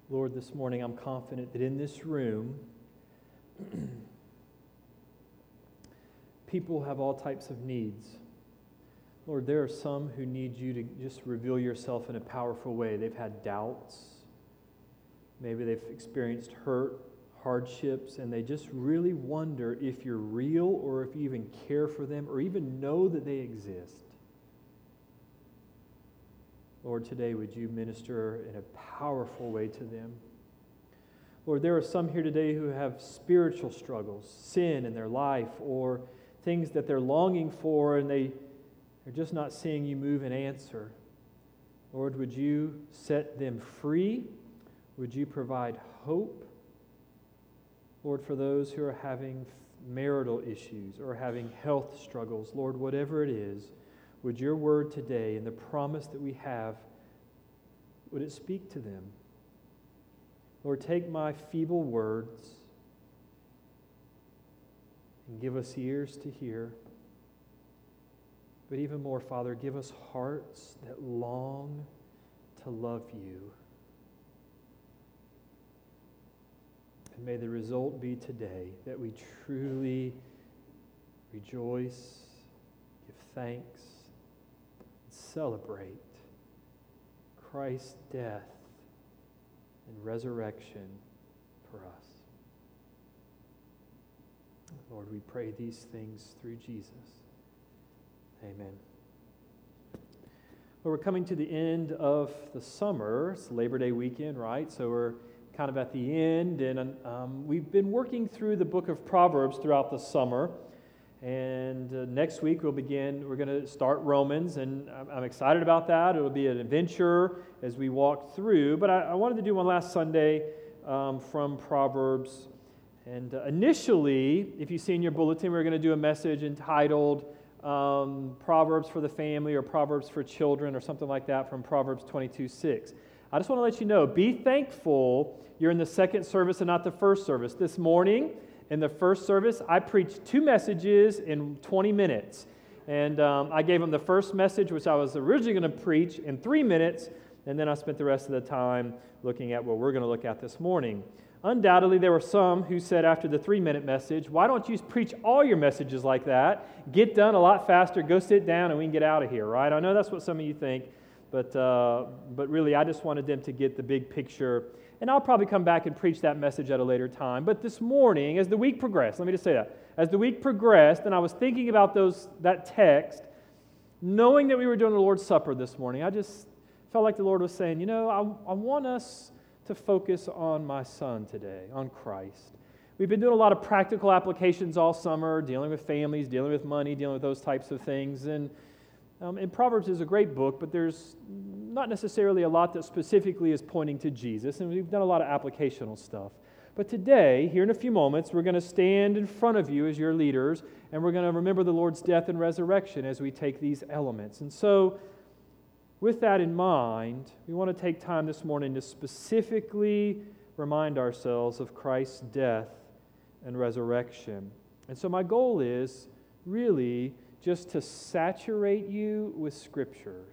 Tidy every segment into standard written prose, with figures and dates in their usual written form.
Lord, this morning I'm confident that in this room, people have all types of needs. Lord, there are some who need you to just reveal yourself in a powerful way. They've had doubts. Maybe they've experienced hurt, hardships, and they just really wonder if you're real or if you even care for them or even know that they exist. Lord, today would you minister in a powerful way to them? Lord, there are some here today who have spiritual struggles, sin in their life, or things that they're longing for and they're just not seeing you move and answer. Lord, would you set them free? Would you provide hope? Lord, for those who are having marital issues or having health struggles, Lord, whatever it is, would your word today and the promise that we have, would it speak to them? Lord, take my feeble words and give us ears to hear. But even more, Father, give us hearts that long to love you. And may the result be today that we truly rejoice, give thanks, and celebrate Christ's death and resurrection for us. Lord, we pray these things through Jesus. Amen. Well, we're coming to the end of the summer. It's Labor Day weekend, right? So we're kind of at the end, and we've been working through the book of Proverbs throughout the summer. And next week we're going to start Romans, and I'm excited about that. It'll be an adventure as we walk through. But I wanted to do one last Sunday from Proverbs. And initially, if you see in your bulletin, we're going to do a message entitled Proverbs for the Family or Proverbs for Children or something like that from Proverbs 22:6. I just want to let you know, be thankful you're in the second service and not the first service. This morning, in the first service, I preached 2 messages in 20 minutes. And I gave them the first message, which I was originally going to preach, in 3 minutes, and then I spent the rest of the time looking at what we're going to look at this morning. Undoubtedly, there were some who said after the 3-minute message, why don't you preach all your messages like that? Get done a lot faster, go sit down, and we can get out of here, right? I know that's what some of you think, but really, I just wanted them to get the big picture. And I'll probably come back and preach that message at a later time. But this morning, as the week progressed, let me just say that. As the week progressed, and I was thinking about that text, knowing that we were doing the Lord's Supper this morning, I just felt like the Lord was saying, I want us to focus on my Son today, on Christ. We've been doing a lot of practical applications all summer, dealing with families, dealing with money, dealing with those types of things. And Proverbs is a great book, but there's not necessarily a lot that specifically is pointing to Jesus, and we've done a lot of applicational stuff. But today, here in a few moments, we're going to stand in front of you as your leaders, and we're going to remember the Lord's death and resurrection as we take these elements. And so, with that in mind, we want to take time this morning to specifically remind ourselves of Christ's death and resurrection. And so my goal is really just to saturate you with Scriptures.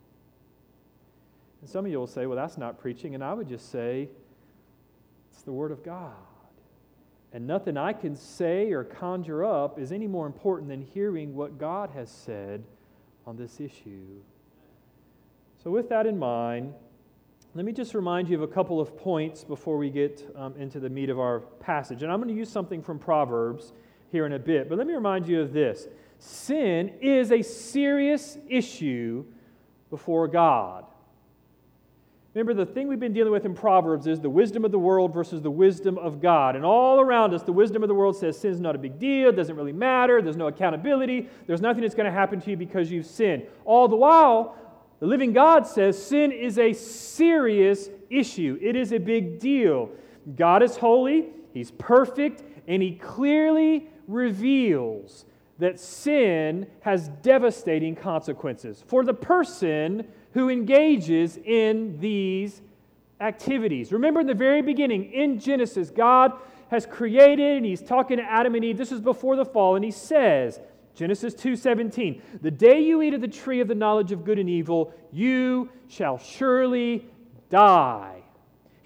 And some of you will say, well, that's not preaching. And I would just say, it's the Word of God. And nothing I can say or conjure up is any more important than hearing what God has said on this issue. So with that in mind, let me just remind you of a couple of points before we get into the meat of our passage. And I'm going to use something from Proverbs here in a bit. But let me remind you of this. Sin is a serious issue before God. Remember, the thing we've been dealing with in Proverbs is the wisdom of the world versus the wisdom of God. And all around us, the wisdom of the world says sin's not a big deal, it doesn't really matter, there's no accountability, there's nothing that's going to happen to you because you've sinned. All the while, the living God says sin is a serious issue. It is a big deal. God is holy, He's perfect, and He clearly reveals that sin has devastating consequences for the person who engages in these activities. Remember in the very beginning, in Genesis, God has created, and He's talking to Adam and Eve. This is before the fall, and He says, Genesis 2:17, the day you eat of the tree of the knowledge of good and evil, you shall surely die.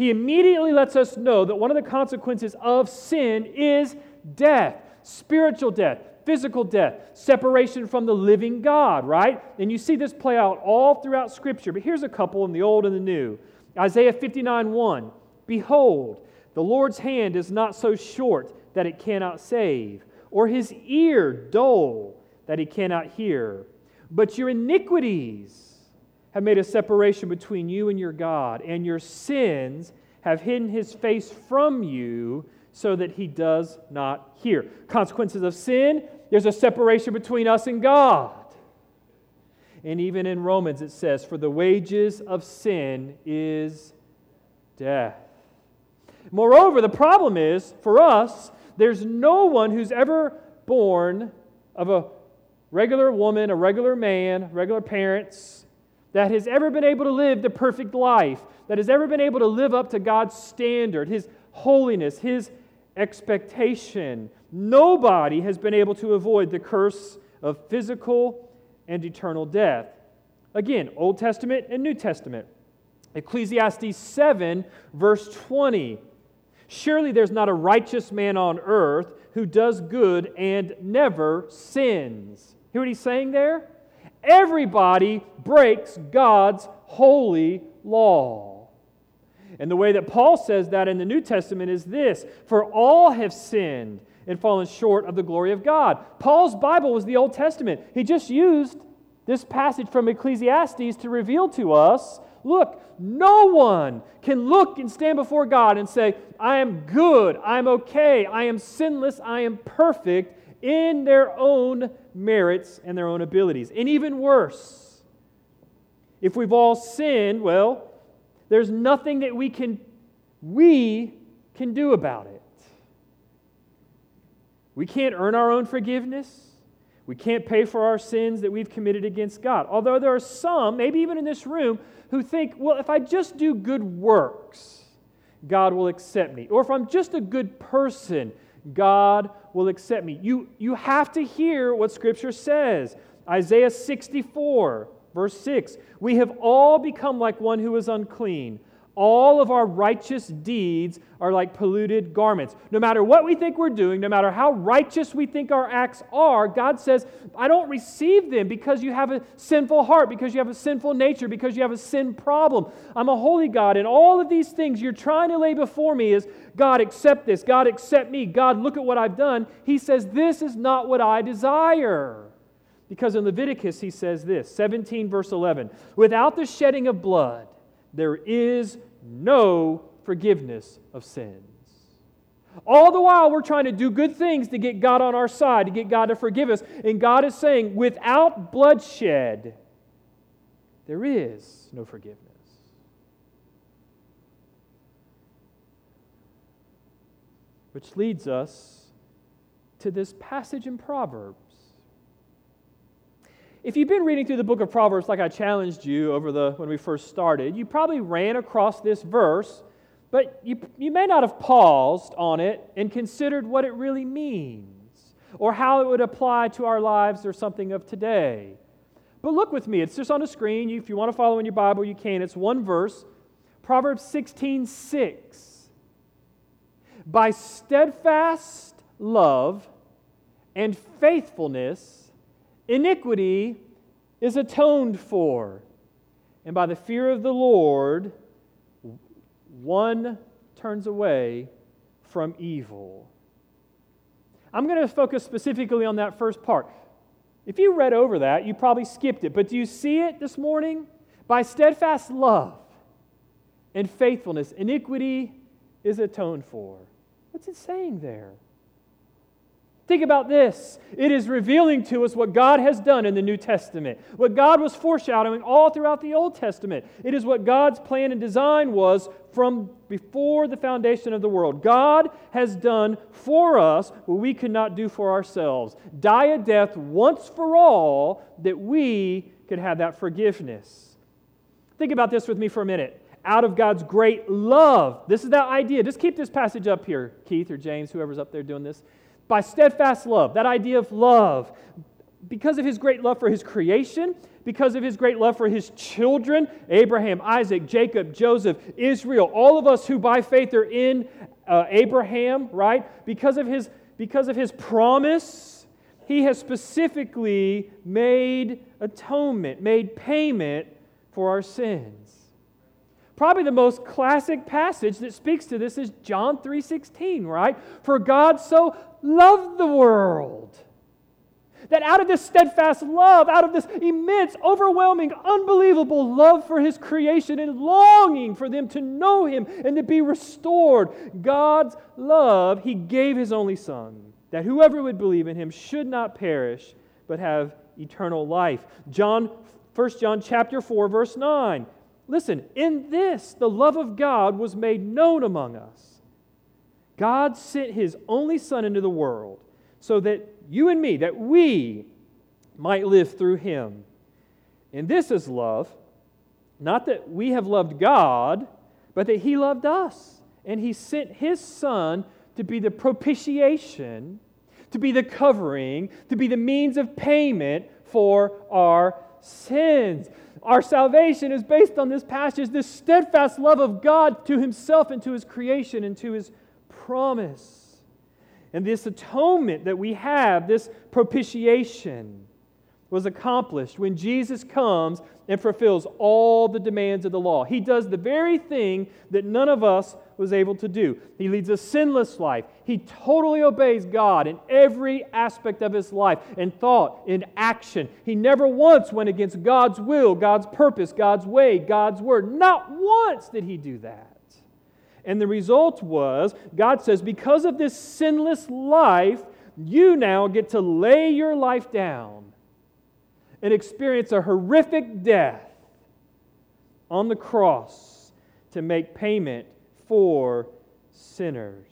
He immediately lets us know that one of the consequences of sin is death, spiritual death, physical death, separation from the living God, right? And you see this play out all throughout Scripture, but here's a couple in the Old and the New. Isaiah 59:1, "Behold, the Lord's hand is not so short that it cannot save, or His ear dull that He cannot hear. But your iniquities have made a separation between you and your God, and your sins have hidden His face from you so that He does not hear." Consequences of sin, there's a separation between us and God. And even in Romans it says, "For the wages of sin is death." Moreover, the problem is, for us, there's no one who's ever born of a regular woman, a regular man, regular parents, that has ever been able to live the perfect life, that has ever been able to live up to God's standard, His holiness, His expectation. Nobody has been able to avoid the curse of physical and eternal death. Again, Old Testament and New Testament. Ecclesiastes 7, verse 20. "Surely there's not a righteous man on earth who does good and never sins." Hear what he's saying there? Everybody breaks God's holy law. And the way that Paul says that in the New Testament is this: "For all have sinned and fallen short of the glory of God." Paul's Bible was the Old Testament. He just used this passage from Ecclesiastes to reveal to us, look, no one can look and stand before God and say, "I am good, I'm okay, I am sinless, I am perfect," in their own merits and their own abilities. And even worse, if we've all sinned, well, there's nothing that we can do about it. We can't earn our own forgiveness. We can't pay for our sins that we've committed against God. Although there are some, maybe even in this room, who think, well, if I just do good works, God will accept me. Or if I'm just a good person, God will accept me. You have to hear what Scripture says. Isaiah 64, verse 6, "We have all become like one who is unclean. All of our righteous deeds are like polluted garments." No matter what we think we're doing, no matter how righteous we think our acts are, God says, I don't receive them because you have a sinful heart, because you have a sinful nature, because you have a sin problem. I'm a holy God, and all of these things you're trying to lay before me is, God, accept this. God, accept me. God, look at what I've done. He says, this is not what I desire. Because in Leviticus, he says this, 17 verse 11, "Without the shedding of blood, there is no forgiveness of sins." All the while, we're trying to do good things to get God on our side, to get God to forgive us. And God is saying, without bloodshed, there is no forgiveness. Which leads us to this passage in Proverbs. If you've been reading through the book of Proverbs like I challenged you when we first started, you probably ran across this verse, but you may not have paused on it and considered what it really means or how it would apply to our lives or something of today. But look with me. It's just on the screen. If you want to follow in your Bible, you can. It's one verse. Proverbs 16:6. "By steadfast love and faithfulness iniquity is atoned for, and by the fear of the Lord one turns away from evil." I'm going to focus specifically on that first part. If you read over that, you probably skipped it, but do you see it this morning? By steadfast love and faithfulness, iniquity is atoned for. What's it saying there? Think about this. It is revealing to us what God has done in the New Testament, what God was foreshadowing all throughout the Old Testament. It is what God's plan and design was from before the foundation of the world. God has done for us what we could not do for ourselves. Die a death once for all that we could have that forgiveness. Think about this with me for a minute. Out of God's great love. This is that idea. Just keep this passage up here, Keith or James, whoever's up there doing this. By steadfast love, that idea of love, because of His great love for His creation, because of His great love for His children, Abraham, Isaac, Jacob, Joseph, Israel, all of us who by faith are in Abraham, right? Because of His promise, He has specifically made atonement, made payment for our sins. Probably the most classic passage that speaks to this is John 3:16, right? For God so loved the world, that out of this steadfast love, out of this immense, overwhelming, unbelievable love for His creation and longing for them to know Him and to be restored, God's love, He gave His only Son, that whoever would believe in Him should not perish, but have eternal life. 1 John chapter 4, verse 9. Listen, in this, the love of God was made known among us. God sent His only Son into the world so that you and me, that we might live through Him. And this is love, not that we have loved God, but that He loved us. And He sent His Son to be the propitiation, to be the covering, to be the means of payment for our sins. Our salvation is based on this passage, this steadfast love of God to Himself and to His creation and to His promise. And this atonement that we have, this propitiation, was accomplished when Jesus comes and fulfills all the demands of the law. He does the very thing that none of us was able to do. He leads a sinless life. He totally obeys God in every aspect of His life, in thought, in action. He never once went against God's will, God's purpose, God's way, God's word. Not once did He do that. And the result was, God says, because of this sinless life, you now get to lay your life down and experience a horrific death on the cross to make payment for sinners.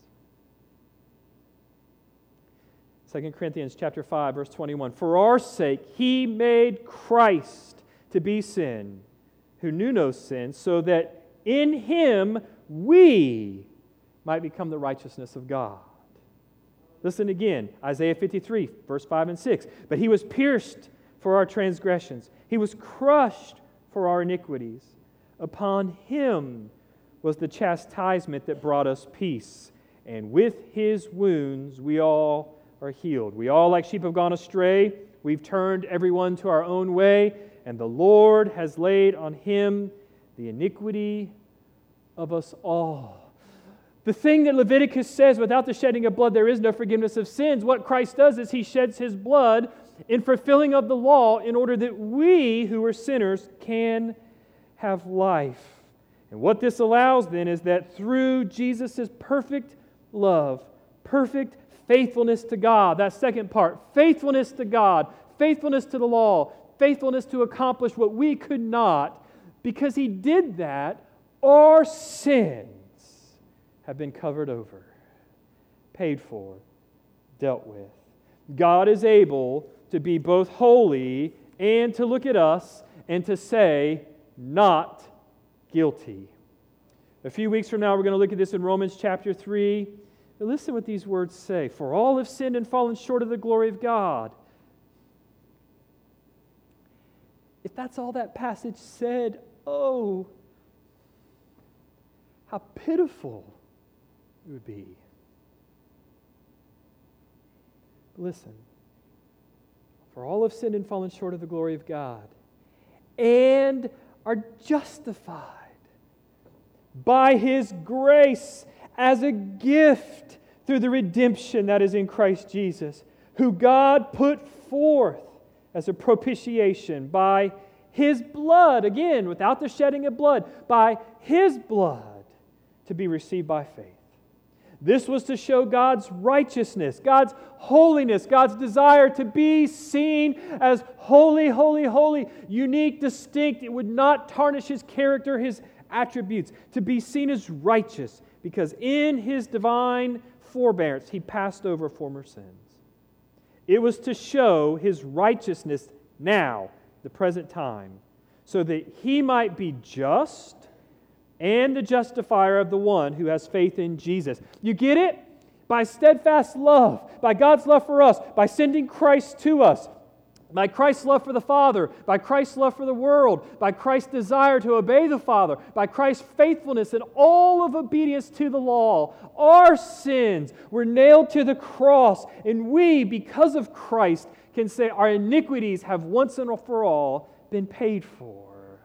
2 Corinthians chapter 5, verse 21. For our sake He made Christ to be sin, who knew no sin, so that in Him we might become the righteousness of God. Listen again, Isaiah 53, verse 5 and 6. But He was pierced for our transgressions. He was crushed for our iniquities. Upon Him was the chastisement that brought us peace. And with His wounds we all are healed. We all like sheep have gone astray. We've turned everyone to our own way. And the Lord has laid on Him the iniquity of us all. The thing that Leviticus says, without the shedding of blood there is no forgiveness of sins, what Christ does is He sheds His blood in fulfilling of the law in order that we who are sinners can have life. And what this allows then is that through Jesus' perfect love, perfect faithfulness to God, that second part, faithfulness to God, faithfulness to the law, faithfulness to accomplish what we could not, because He did that, our sins have been covered over, paid for, dealt with. God is able to be both holy and to look at us and to say, not guilty. A few weeks from now, we're going to look at this in Romans chapter 3. But listen what these words say. For all have sinned and fallen short of the glory of God. If that's all that passage said, oh, how pitiful it would be. Listen. For all have sinned and fallen short of the glory of God, and are justified by His grace as a gift through the redemption that is in Christ Jesus, who God put forth as a propitiation by His blood, again, without the shedding of blood, by His blood to be received by faith. This was to show God's righteousness, God's holiness, God's desire to be seen as holy, holy, holy, unique, distinct. It would not tarnish His character, His attributes, to be seen as righteous, because in His divine forbearance He passed over former sins. It was to show His righteousness now, the present time, so that He might be just and the justifier of the one who has faith in Jesus. You get it? By steadfast love, by God's love for us, by sending Christ to us, By Christ's love for the Father, by Christ's love for the world, by Christ's desire to obey the Father, by Christ's faithfulness and all of obedience to the law, our sins were nailed to the cross, and we, because of Christ, can say our iniquities have once and for all been paid for.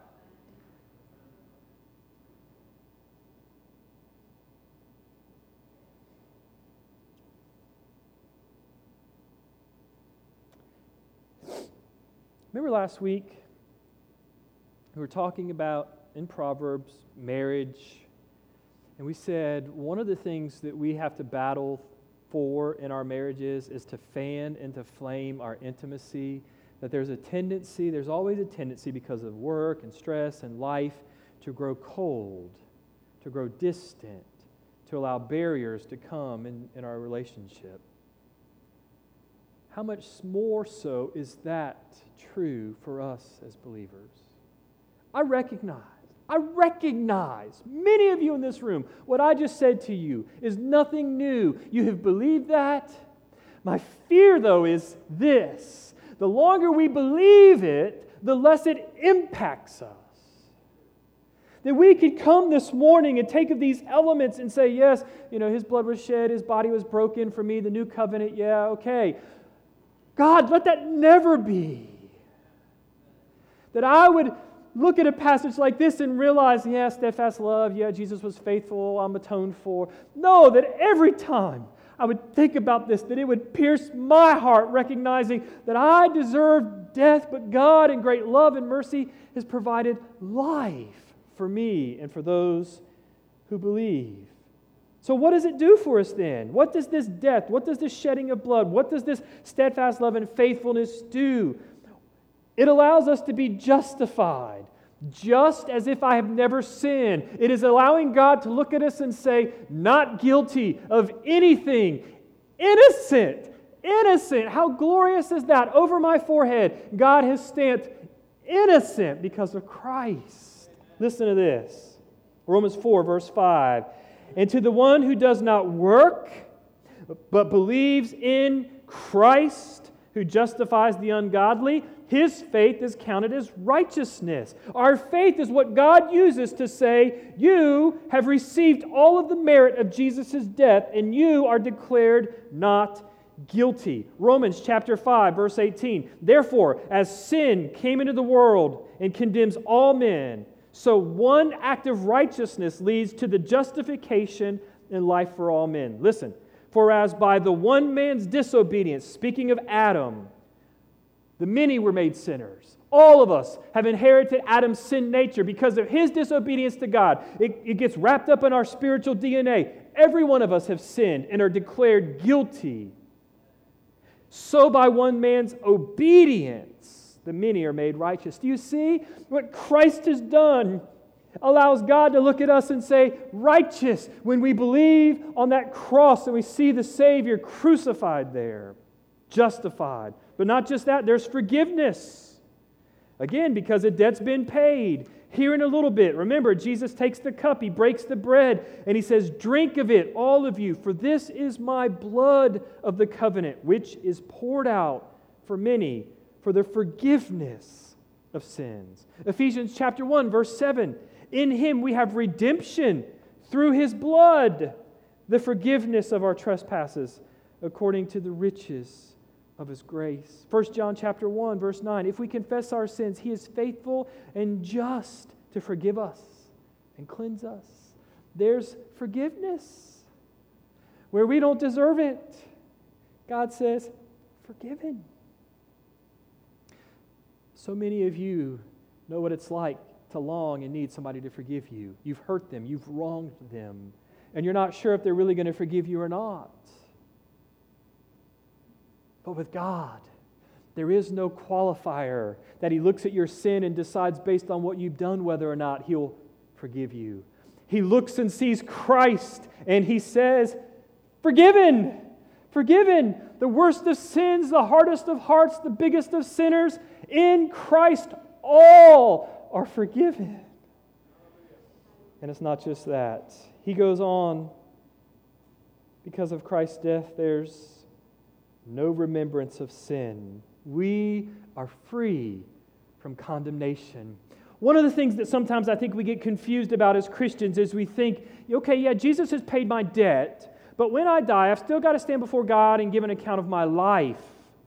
Remember last week, we were talking about, in Proverbs, marriage, and we said one of the things that we have to battle for in our marriages is to fan and to flame our intimacy, that there's always a tendency because of work and stress and life to grow cold, to grow distant, to allow barriers to come in our relationship. How much more so is that true for us as believers? I recognize, many of you in this room, what I just said to you is nothing new. You have believed that. My fear, though, is this. The longer we believe it, the less it impacts us. That we could come this morning and take of these elements and say, yes, His blood was shed, His body was broken for me, the new covenant, yeah, okay. God, let that never be. That I would look at a passage like this and realize, yeah, steadfast love, yeah, Jesus was faithful, I'm atoned for. No, that every time I would think about this, that it would pierce my heart, recognizing that I deserve death, but God in great love and mercy has provided life for me and for those who believe. So what does it do for us then? What does this death, what does this shedding of blood, what does this steadfast love and faithfulness do? It allows us to be justified, just as if I have never sinned. It is allowing God to look at us and say, not guilty of anything, innocent. How glorious is that? Over my forehead, God has stamped innocent because of Christ. Listen to this. Romans 4, verse 5. And to the one who does not work, but believes in Christ, who justifies the ungodly, his faith is counted as righteousness. Our faith is what God uses to say, you have received all of the merit of Jesus' death, and you are declared not guilty. Romans chapter 5, verse 18. Therefore, as sin came into the world and condemns all men, so one act of righteousness leads to the justification and life for all men. Listen, for as by the one man's disobedience, speaking of Adam, the many were made sinners. All of us have inherited Adam's sin nature because of his disobedience to God. It gets wrapped up in our spiritual DNA. Every one of us have sinned and are declared guilty. So by one man's obedience, the many are made righteous. Do you see what Christ has done? Allows God to look at us and say, righteous, when we believe on that cross and we see the Savior crucified there, justified. But not just that, there's forgiveness. Again, because a debt's been paid. Here in a little bit, remember, Jesus takes the cup, He breaks the bread, and He says, drink of it, all of you, for this is my blood of the covenant, which is poured out for many for the forgiveness of sins. Ephesians chapter 1, verse 7. In Him we have redemption through His blood, the forgiveness of our trespasses, according to the riches of His grace. 1 John chapter 1, verse 9. If we confess our sins, He is faithful and just to forgive us and cleanse us. There's forgiveness where we don't deserve it. God says, forgiven. So many of you know what it's like to long and need somebody to forgive you. You've hurt them, you've wronged them, and you're not sure if they're really going to forgive you or not. But with God, there is no qualifier that He looks at your sin and decides based on what you've done whether or not He'll forgive you. He looks and sees Christ and He says, forgiven, forgiven. The worst of sins, the hardest of hearts, the biggest of sinners, in Christ all are forgiven. And it's not just that. He goes on, because of Christ's death, there's no remembrance of sin We are free from condemnation. One of the things that sometimes I think we get confused about as Christians is we think, okay, yeah, Jesus has paid my debt, but when I die, I've still got to stand before God and give an account of my life.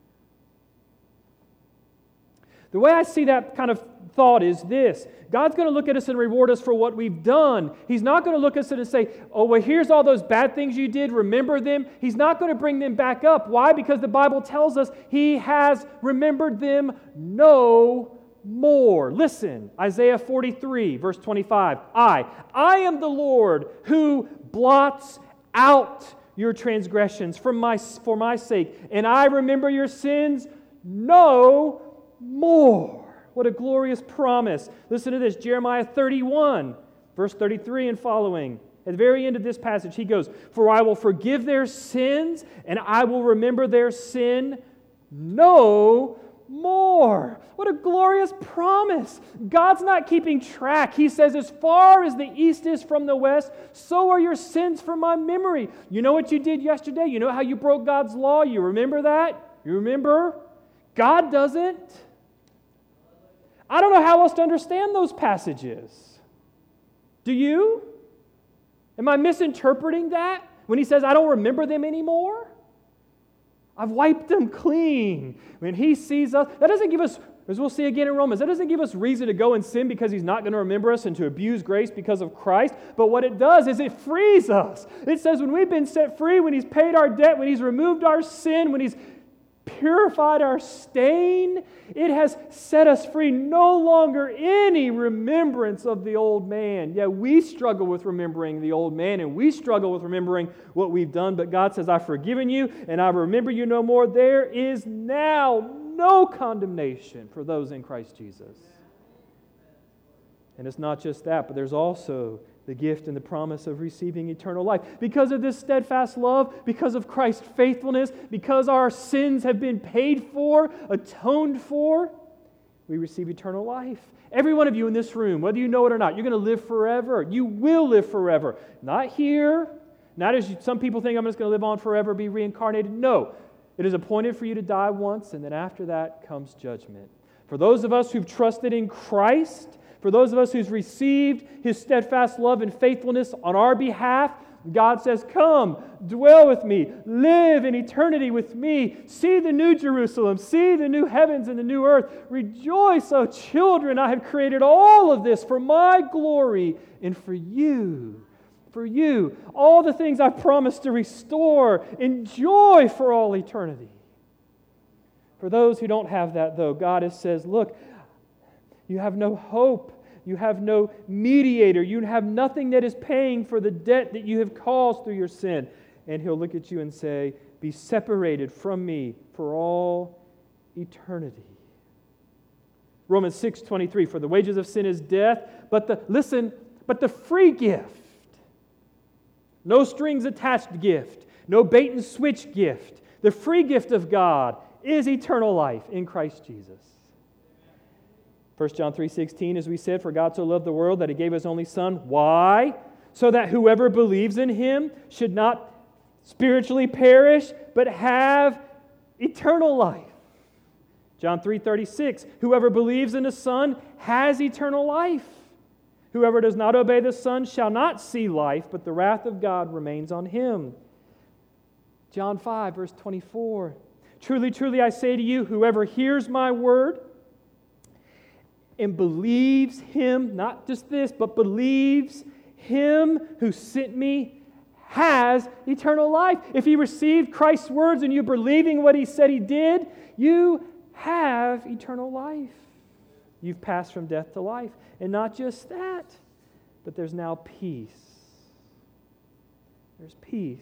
The way I see that kind of thought is this: God's going to look at us and reward us for what we've done. He's not going to look at us and say, oh, well, here's all those bad things you did, remember them. He's not going to bring them back up. Why? Because the Bible tells us He has remembered them no more. Listen, Isaiah 43, verse 25. I am the Lord who blots out your transgressions for my sake, and I remember your sins no more. What a glorious promise. Listen to this, Jeremiah 31, verse 33 and following. At the very end of this passage, he goes, for I will forgive their sins, and I will remember their sin no more. What a glorious promise. God's not keeping track. He says, as far as the east is from the west, so are your sins from my memory. You know what you did yesterday? You know how you broke God's law? You remember that? You remember? God doesn't. I don't know how else to understand those passages. Do you? Am I misinterpreting that when he says, I don't remember them anymore? I've wiped them clean. When he sees us, that doesn't give us, as we'll see again in Romans, that doesn't give us reason to go and sin because he's not going to remember us and to abuse grace because of Christ. But what it does is it frees us. It says when we've been set free, when he's paid our debt, when he's removed our sin, when he's purified our stain, it has set us free. No longer any remembrance of the old man. Yeah, we struggle with remembering the old man, and we struggle with remembering what we've done, but God says, I've forgiven you, and I remember you no more. There is now no condemnation for those in Christ Jesus. And it's not just that, but there's also the gift and the promise of receiving eternal life. Because of this steadfast love, because of Christ's faithfulness, because our sins have been paid for, atoned for, we receive eternal life. Every one of you in this room, whether you know it or not, you're going to live forever. You will live forever. Not here. Not as some people think I'm just going to live on forever, be reincarnated. No. It is appointed for you to die once, and then after that comes judgment. For those of us who've trusted in Christ, for those of us who've received His steadfast love and faithfulness on our behalf, God says, come, dwell with me, live in eternity with me, see the new Jerusalem, see the new heavens and the new earth. Rejoice, O children, I have created all of this for my glory and for you. For you, all the things I've promised to restore, enjoy for all eternity. For those who don't have that, though, God says, look, you have no hope. You have no mediator. You have nothing that is paying for the debt that you have caused through your sin. And He'll look at you and say, be separated from me for all eternity. Romans 6:23, for the wages of sin is death, but the free gift, no strings attached gift, no bait and switch gift, the free gift of God is eternal life in Christ Jesus. 1 John 3:16, as we said, for God so loved the world that He gave His only Son. Why? So that whoever believes in Him should not spiritually perish, but have eternal life. John 3:36, whoever believes in the Son has eternal life. Whoever does not obey the Son shall not see life, but the wrath of God remains on him. John 5, verse 24, truly, truly, I say to you, whoever hears my word and believes Him, not just this, but believes Him who sent me, has eternal life. If you received Christ's words and you're believing what He said He did, you have eternal life. You've passed from death to life. And not just that, but there's now peace. There's peace.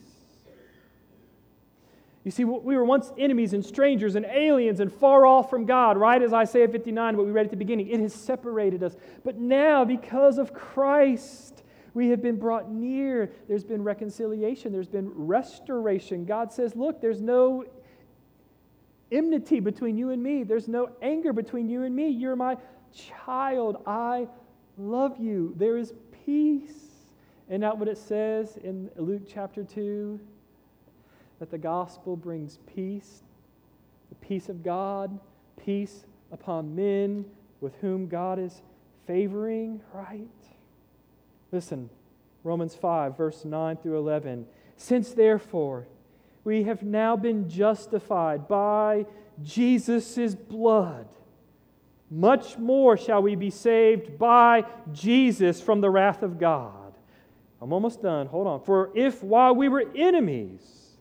You see, we were once enemies and strangers and aliens and far off from God, right? As Isaiah 59, what we read at the beginning, it has separated us. But now, because of Christ, we have been brought near. There's been reconciliation. There's been restoration. God says, look, there's no enmity between you and me. There's no anger between you and me. You're my child. I love you. There is peace. And not what it says in Luke chapter 2? That the gospel brings peace, the peace of God, peace upon men with whom God is favoring, right? Listen, Romans 5, verse 9 through 11. Since therefore we have now been justified by Jesus' blood, much more shall we be saved by Jesus from the wrath of God. I'm almost done. Hold on. For if while we were enemies,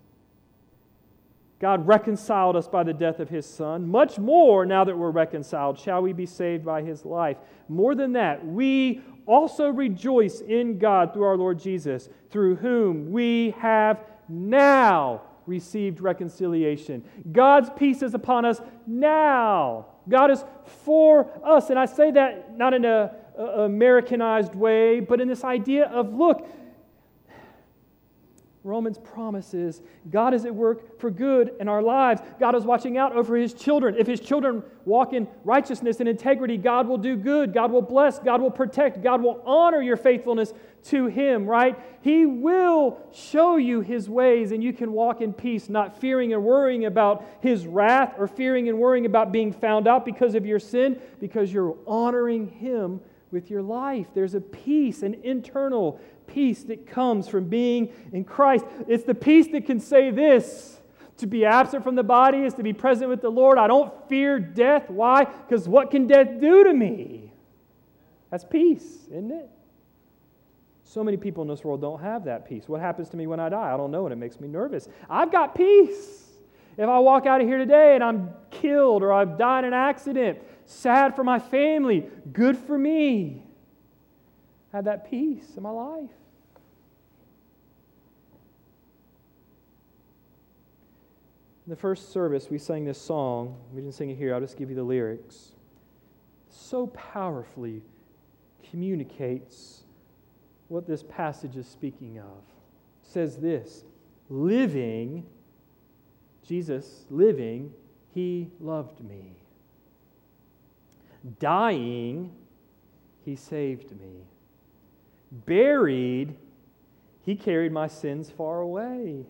God reconciled us by the death of His Son, much more, now that we're reconciled, shall we be saved by His life. More than that, we also rejoice in God through our Lord Jesus, through whom we have now received reconciliation. God's peace is upon us now. God is for us. And I say that not in an Americanized way, but in this idea of, look, Romans promises God is at work for good in our lives. God is watching out over His children. If His children walk in righteousness and integrity, God will do good. God will bless. God will protect. God will honor your faithfulness to Him, right? He will show you His ways, and you can walk in peace, not fearing and worrying about His wrath or fearing and worrying about being found out because of your sin, because you're honoring Him with your life. There's a peace, an internal peace that comes from being in Christ. It's the peace that can say this: to be absent from the body is to be present with the Lord. I don't fear death. Why? Because what can death do to me? That's peace, isn't it? So many people in this world don't have that peace. What happens to me when I die? I don't know, and it makes me nervous. I've got peace. If I walk out of here today and I'm killed or I've died in an accident, sad for my family, good for me. I have that peace in my life. In the first service, we sang this song. We didn't sing it here. I'll just give you the lyrics. So powerfully communicates what this passage is speaking of. It says this: living, Jesus living, He loved me. Dying, He saved me. Buried, He carried my sins far away.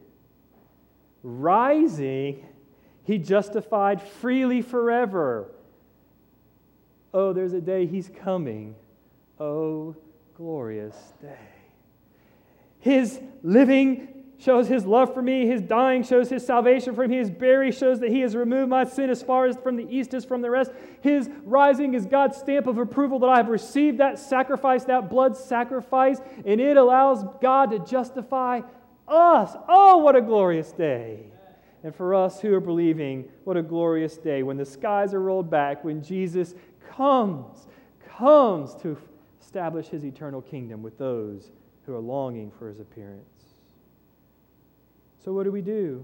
Rising, He justified freely forever. Oh, there's a day He's coming. Oh, glorious day. His living shows His love for me. His dying shows His salvation for me. His buried shows that He has removed my sin as far as from the east is from the west. His rising is God's stamp of approval that I have received that sacrifice, that blood sacrifice, and it allows God to justify us. Oh, what a glorious day. And for us who are believing, what a glorious day when the skies are rolled back, when Jesus comes to establish His eternal kingdom with those who are longing for His appearance. So what do?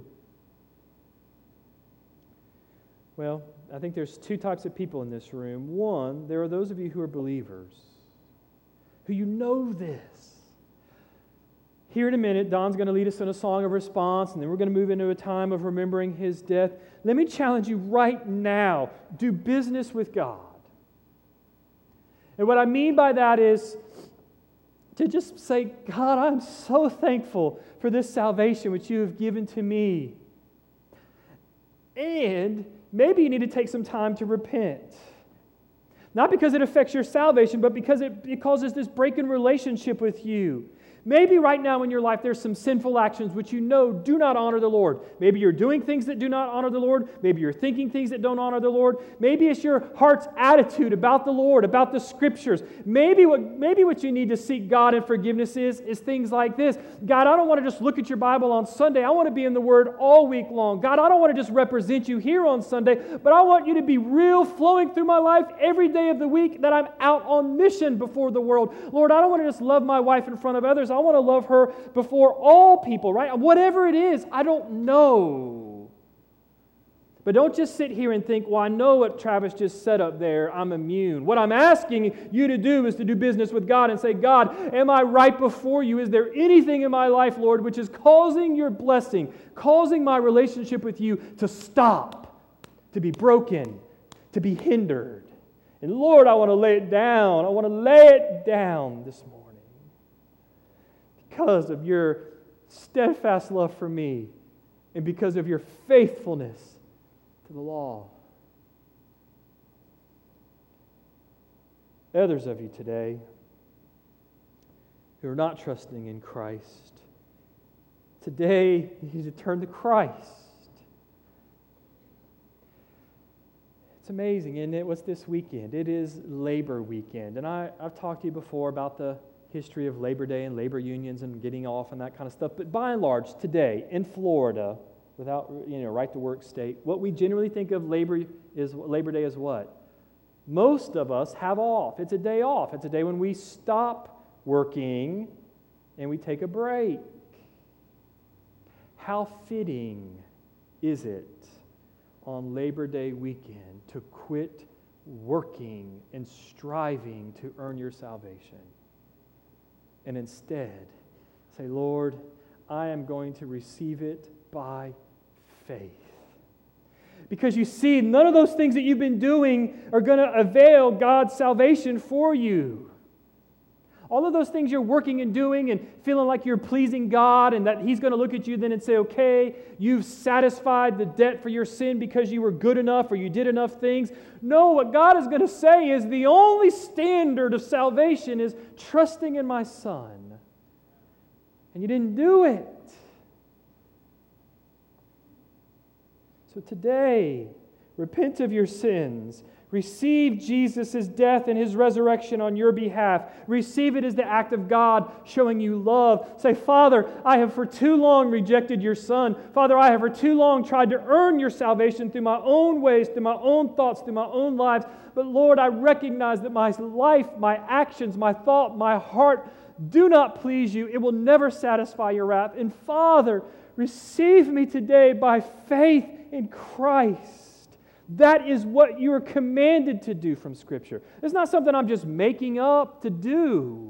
Well, I think there's two types of people in this room. One, there are those of you who are believers, who you know this. Here in a minute, Don's going to lead us in a song of response, and then we're going to move into a time of remembering His death. Let me challenge you right now. Do business with God. And what I mean by that is to just say, God, I'm so thankful for this salvation which you have given to me. And maybe you need to take some time to repent. Not because it affects your salvation, but because it causes this break in relationship with you. Maybe right now in your life there's some sinful actions which you know do not honor the Lord. Maybe you're doing things that do not honor the Lord. Maybe you're thinking things that don't honor the Lord. Maybe it's your heart's attitude about the Lord, about the Scriptures. Maybe what you need to seek God in forgiveness is things like this. God, I don't want to just look at your Bible on Sunday. I want to be in the Word all week long. God, I don't want to just represent you here on Sunday, but I want you to be real, flowing through my life every day of the week, that I'm out on mission before the world. Lord, I don't want to just love my wife in front of others. I want to love her before all people, right? Whatever it is, I don't know. But don't just sit here and think, well, I know what Travis just said up there. I'm immune. What I'm asking you to do is to do business with God and say, God, am I right before you? Is there anything in my life, Lord, which is causing your blessing, causing my relationship with you to stop, to be broken, to be hindered? And Lord, I want to lay it down. I want to lay it down this morning. Because of your steadfast love for me and because of your faithfulness to the law. Others of you today who are not trusting in Christ, today you need to turn to Christ. It's amazing, isn't it? What's this weekend? It is Labor Weekend. And I've talked to you before about the history of Labor Day and labor unions and getting off and that kind of stuff. But by and large, today in Florida, without right to work state, what we generally think of Labor Day as what? Most of us have off. It's a day off. It's a day when we stop working and we take a break. How fitting is it on Labor Day weekend to quit working and striving to earn your salvation and instead say, Lord, I am going to receive it by faith. Because you see, none of those things that you've been doing are going to avail God's salvation for you. All of those things you're working and doing and feeling like you're pleasing God and that He's going to look at you then and say, okay, you've satisfied the debt for your sin because you were good enough or you did enough things. No, what God is going to say is the only standard of salvation is trusting in my Son. And you didn't do it. So today, repent of your sins. Receive Jesus' death and His resurrection on your behalf. Receive it as the act of God showing you love. Say, Father, I have for too long rejected your Son. Father, I have for too long tried to earn your salvation through my own ways, through my own thoughts, through my own lives. But Lord, I recognize that my life, my actions, my thought, my heart do not please you. It will never satisfy your wrath. And Father, receive me today by faith in Christ. That is what you are commanded to do from Scripture. It's not something I'm just making up to do.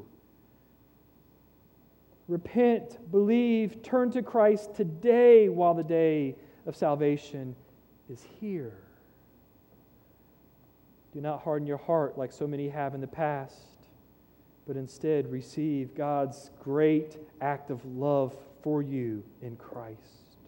Repent, believe, turn to Christ today while the day of salvation is here. Do not harden your heart like so many have in the past, but instead receive God's great act of love for you in Christ.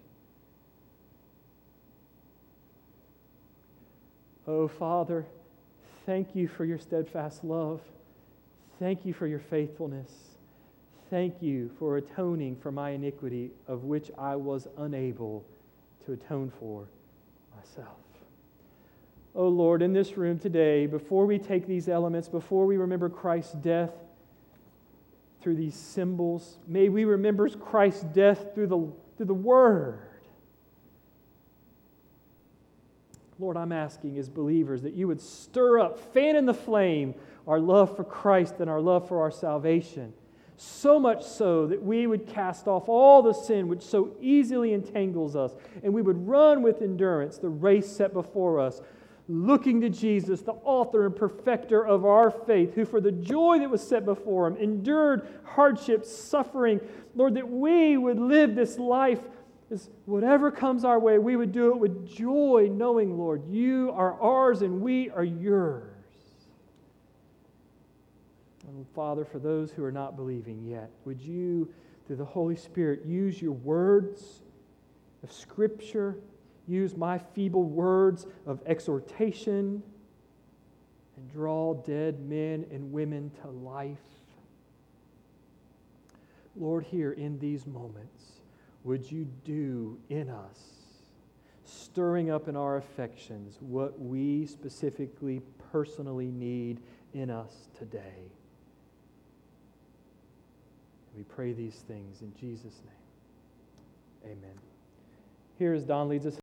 Oh, Father, thank you for your steadfast love. Thank you for your faithfulness. Thank you for atoning for my iniquity, of which I was unable to atone for myself. Oh, Lord, in this room today, before we take these elements, before we remember Christ's death through these symbols, may we remember Christ's death through the Word. Lord, I'm asking as believers that you would stir up, fan in the flame, our love for Christ and our love for our salvation. So much so that we would cast off all the sin which so easily entangles us, and we would run with endurance the race set before us, looking to Jesus, the author and perfecter of our faith, who for the joy that was set before Him endured hardship, suffering. Lord, that we would live this life as whatever comes our way, we would do it with joy, knowing, Lord, you are ours and we are yours. And Father, for those who are not believing yet, would you, through the Holy Spirit, use your words of Scripture, use my feeble words of exhortation, and draw dead men and women to life. Lord, here in these moments, would you do in us, stirring up in our affections, what we specifically, personally need in us today? We pray these things in Jesus' name. Amen. Here as Don leads us